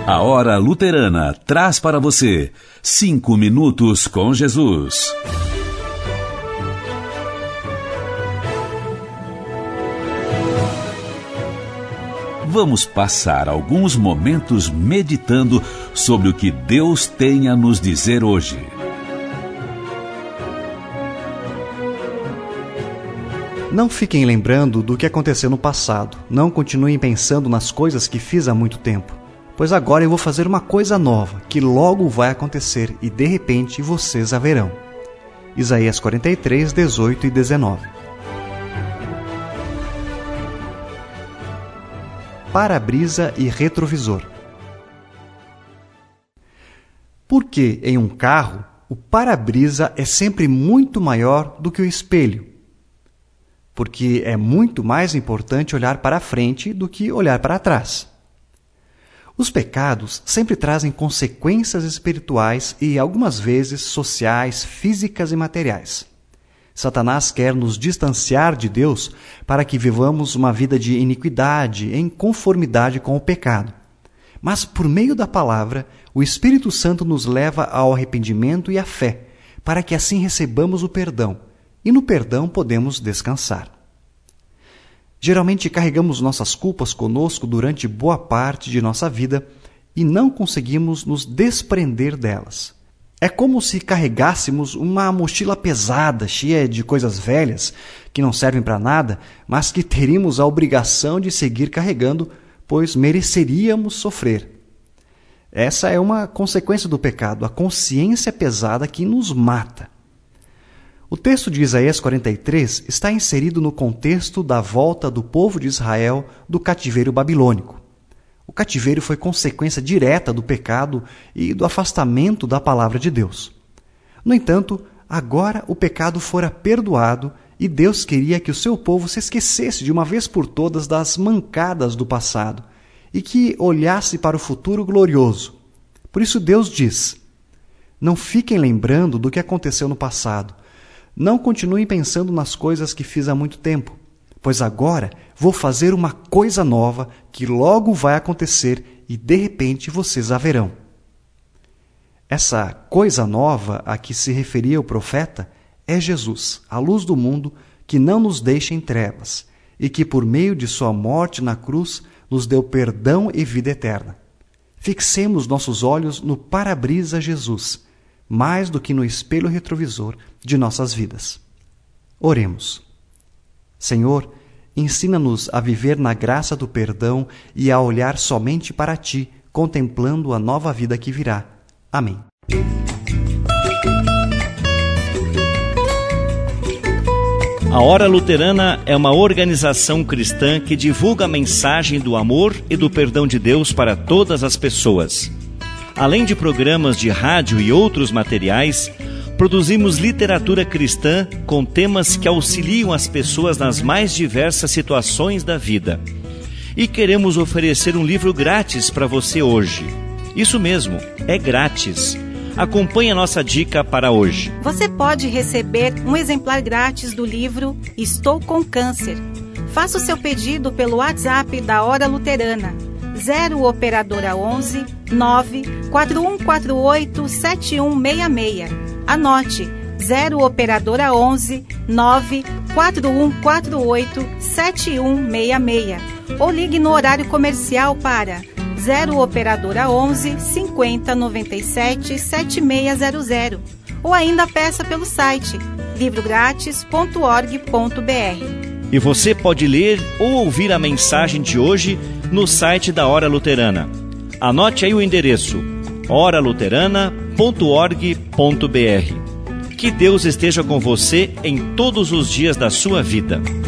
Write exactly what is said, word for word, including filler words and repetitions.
A Hora Luterana traz para você cinco minutos com Jesus. Vamos passar alguns momentos meditando sobre o que Deus tem a nos dizer hoje. Não fiquem lembrando do que aconteceu no passado. Não continuem pensando nas coisas que fiz há muito tempo. Pois agora eu vou fazer uma coisa nova, que logo vai acontecer e de repente vocês a verão. Isaías quarenta e três, dezoito e dezenove. Para-brisa e retrovisor. Por que em um carro o para-brisa é sempre muito maior do que o espelho? Porque é muito mais importante olhar para a frente do que olhar para trás. Os pecados sempre trazem consequências espirituais e, algumas vezes, sociais, físicas e materiais. Satanás quer nos distanciar de Deus para que vivamos uma vida de iniquidade, em conformidade com o pecado. Mas, por meio da palavra, o Espírito Santo nos leva ao arrependimento e à fé, para que assim recebamos o perdão, e no perdão podemos descansar. Geralmente carregamos nossas culpas conosco durante boa parte de nossa vida e não conseguimos nos desprender delas. É como se carregássemos uma mochila pesada, cheia de coisas velhas, que não servem para nada, mas que teríamos a obrigação de seguir carregando, pois mereceríamos sofrer. Essa é uma consequência do pecado, a consciência pesada que nos mata. O texto de Isaías quarenta e três está inserido no contexto da volta do povo de Israel do cativeiro babilônico. O cativeiro foi consequência direta do pecado e do afastamento da palavra de Deus. No entanto, agora o pecado fora perdoado e Deus queria que o seu povo se esquecesse de uma vez por todas das mancadas do passado e que olhasse para o futuro glorioso. Por isso Deus diz: não fiquem lembrando do que aconteceu no passado. Não continuem pensando nas coisas que fiz há muito tempo, pois agora vou fazer uma coisa nova que logo vai acontecer e de repente vocês a verão. Essa coisa nova a que se referia o profeta é Jesus, a luz do mundo que não nos deixa em trevas e que por meio de sua morte na cruz nos deu perdão e vida eterna. Fixemos nossos olhos no para-brisa Jesus, mais do que no espelho retrovisor de nossas vidas. Oremos. Senhor, ensina-nos a viver na graça do perdão e a olhar somente para Ti, contemplando a nova vida que virá. Amém. A Hora Luterana é uma organização cristã que divulga a mensagem do amor e do perdão de Deus para todas as pessoas. Além de programas de rádio e outros materiais, produzimos literatura cristã com temas que auxiliam as pessoas nas mais diversas situações da vida. E queremos oferecer um livro grátis para você hoje. Isso mesmo, é grátis. Acompanhe a nossa dica para hoje. Você pode receber um exemplar grátis do livro Estou com Câncer. Faça o seu pedido pelo WhatsApp da Hora Luterana. zero operadora onze, nove quatro um quatro oito, sete um seis seis. Anote, zero operadora onze, nove quatro um quatro oito, sete um seis seis. Ou ligue no horário comercial para zero operadora onze, cinquenta, noventa e sete, setenta e seis zero zero. Ou ainda peça pelo site livro grátis ponto org ponto br. E você pode ler ou ouvir a mensagem de hoje no site da Hora Luterana. Anote aí o endereço: hora luterana ponto org ponto br. Que Deus esteja com você em todos os dias da sua vida.